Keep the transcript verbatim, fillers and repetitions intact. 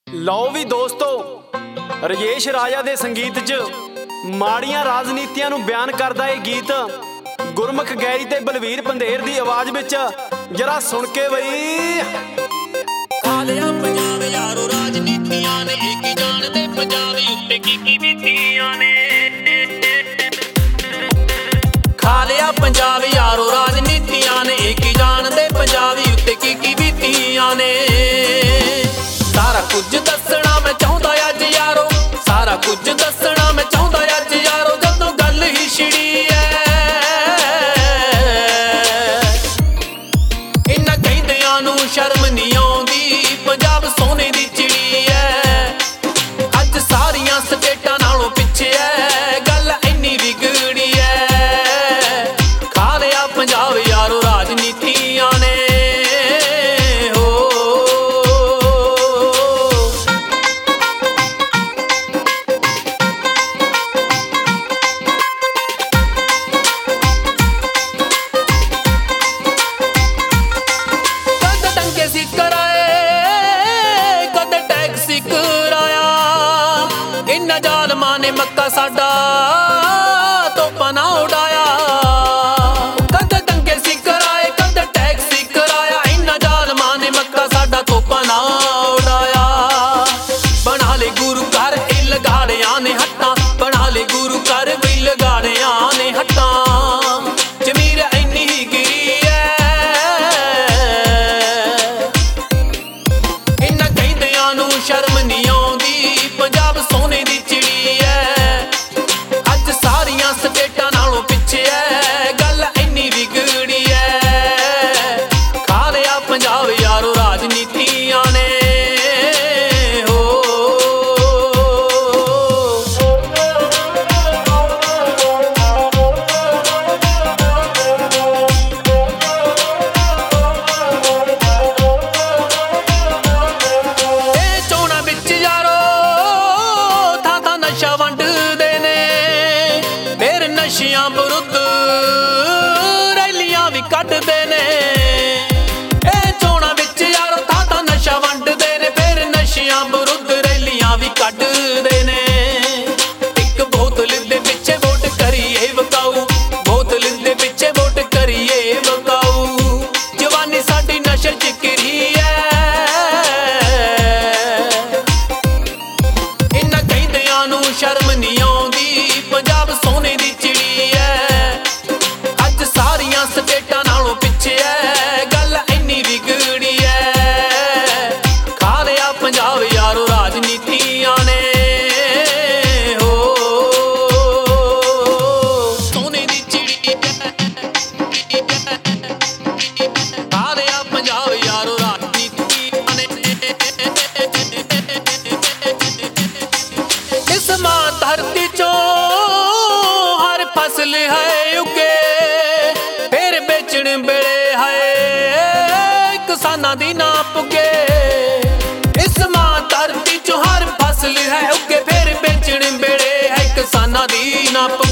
ਲਓ ਵੀ ਦੋਸਤੋ, ਰਜੇਸ਼ ਰਾਜਾ ਦੇ ਸੰਗੀਤ 'ਚ ਮਾੜੀਆਂ ਰਾਜਨੀਤੀਆਂ ਨੂੰ ਬਿਆਨ ਕਰਦਾ ਇਹ ਗੀਤ ਗੁਰਮੁਖ ਗੈਰੀ ਤੇ ਬਲਵੀਰ ਪੰਧੇਰ ਦੀ ਆਵਾਜ਼ ਵਿੱਚ। ਜਰਾ ਸੁਣ ਕੇ ਬਈ। ਖਾ ਲਿਆ ਪੰਜਾਬ ਯਾਰੋ ਰਾਜਨੀਤੀਆਂ ਨੇ, ਇਹ ਕੀ ਜਾਣਦੇ ਪੰਜਾਬ ਉੱਤੇ ਕੀ ਕੀ ਬੀਤੀਆਂ ਨੇ। ਖਾ ਲਿਆ ਪੰਜਾਬ ਯਾਰੋ ਰਾਜਨੀਤੀਆਂ ਨੇ, ਇਹ ਕੀ ਜਾਣਦੇ ਪੰਜਾਬ ਉੱਤੇ ਕੀ ਕੀ ਬੀਤੀਆਂ ਨੇ। ਸਾਰਾ ਕੁਝ ਦੱਸਣਾ ਮੈਂ ਚਾਹੁੰਦਾ ਅੱਜ ਯਾਰੋ, ਸਾਰਾ ਕੁਝ ਦੱਸਣਾ ਮੈਂ ਚਾਹੁੰਦਾ ਅੱਜ ਯਾਰੋ, ਜਦੋਂ ਗੱਲ ਹੀ ਛਿੜੀ ਐ। ਇਹਨਾਂ ਕਹਿੰਦਿਆਂ ਨੂੰ ਸ਼ਰਮ ਨਹੀਂ ਆਉਂਦੀ, ਪੰਜਾਬ ਸੋਨੇ ਦੀ ਚਿੜੀ ਐ। ਅੱਜ ਸਾਰੀਆਂ ਸਟੇਟਾਂ ਨਾਲੋਂ ਪਿੱਛੇ ਐ, ਗੱਲ ਇੰਨੀ ਵਿਗੜੀ ਐ। ਖਾ ਲਿਆ ਪੰਜਾਬ ਯਾਰੋ ਰਾਜਨੀਤੀਆਂ ਨੇ। ਇਹਨਾਂ ਜ਼ਾਲਮਾਂ ਨੇ ਮੱਕਾ ਸਾਡਾ ਤੋਪਾਂ ਨਾ ਉਡਾਇਆ, ਕਦੇ ਦੰਗੇ ਸੀ ਕਰਾਏ ਕਦੇ ਟੈਕਸ ਸੀ ਕਰਾਇਆ। ਇਹਨਾਂ ਜ਼ਾਲਮਾਂ ਨੇ ਮੱਕਾ ਸਾਡਾ ਤੋਪਾਂ ਨਾ ਉਡਾਇਆ। ਬਣਾ ਲੈ ਗੁਰੂ ਘਰ ਇਹ ਲਗਾੜਿਆਂ ਨੇ ਹੱਟਾਂ, ਬਣਾ ਲੈ ਗੁਰੂ ਘਰ ਵੀ ਲਗਾੜਿਆਂ ਨੇ ਹੱਟਾਂ। ਜ਼ਮੀਰ ਇੰਨੀ ਹੀ ਗਿਰੀ ਐ, ਇਹਨਾਂ ਕਹਿੰਦਿਆਂ ਨੂੰ ਸ਼ਰਮ ਨਹੀਂ ਆਉਂਦੀ, ਪੰਜਾਬ ਸੋਨੇ ਦੀ ਚਿੜੀ ਐ। ਅੱਜ ਸਾਰੀਆਂ ਸਟੇਟਾਂ ਨਾਲੋਂ ਪਿੱਛੇ ਐ, ਗੱਲ ਇੰਨੀ ਵਿਗੜੀ ਐ। ਖਾ ਲਿਆ ਪੰਜਾਬ ਯਾਰੋ ਰਾਜਨੀਤੀਆਂ ਨੇ। ਨਸ਼ਿਆਂ ਵਿਰੁੱਧ ਰੈਲੀਆਂ ਵੀ ਕੱਢਦੇ ਨੇ, ਇਹ ਚੋਣਾਂ ਵਿੱਚ ਯਾਰੋ ਥਾਂ ਥਾਂ ਨਸ਼ਾ ਵੰਡਦੇ ਨੇ। ਫਿਰ ਨਸ਼ਿਆਂ ਵਿਰੁੱਧ ਰੈਲੀਆਂ ਵੀ ਕੱਢਦੇ ਨੇ। ਇੱਕ ਬੋਤਲ ਦੇ ਪਿੱਛੇ ਵੋਟ ਕਰੀਏ ਵਕਾਊ, ਬੋਤਲ ਦੇ ਪਿੱਛੇ ਵੋਟ ਕਰੀਏ ਵਕਾਊ। ਜਵਾਨੀ ਸਾਡੀ ਨਸ਼ੇ ਚ ਘਿਰੀ ਐ, ਇਹਨਾਂ ਕਹਿੰਦਿਆਂ ਨੂੰ ਸ਼ਰਮ ਨਹੀਂ ਆਉਂਦੀ, ਪੰਜਾਬ ਸੋਨੇ ਦੀ ਚਿੜੀ ਐ। ਅੱਜ ਸਾਰੀਆਂ ਸਟੇਟਾਂ ਨਾਲੋਂ ਪਿੱਛੇ ਐ, ਗੱਲ ਇੰਨੀ ਵਿਗੜੀ ਐ। ਖਾ ਲਿਆ ਪੰਜਾਬ ਯਾਰੋ ਰਾਜਨੀਤੀਆਂ ਨੇ। ਸੋਨੇ ਦੀ ਚਿੜੀ ਖਾ ਲਿਆ ਪੰਜਾਬ ਯਾਰੋ ਰਾਜਨੀਤੀਆਂ ਨੇ। ਇਸ ਮਾਂ ਧਰਤੀ ਚੋਂ ਹਰ ਫਸਲ ਹੈ ਉੱਗੇ, ਫਿਰ ਵੇਚਣ ਵੇਲੇ ਹੈ ਕਿਸਾਨਾਂ ਦੀ ਨਾ ਪੁੱਗੇ। ਇਸ ਮਾਂ ਧਰਤੀ ਚੋਂ ਹਰ ਫਸਲ ਹੈ ਉੱਗੇ, ਫਿਰ ਵੇਚਣ ਵੇਲੇ ਹੈ ਕਿਸਾਨਾਂ ਦੀ ਨਾ ਪੁੱਗੇ।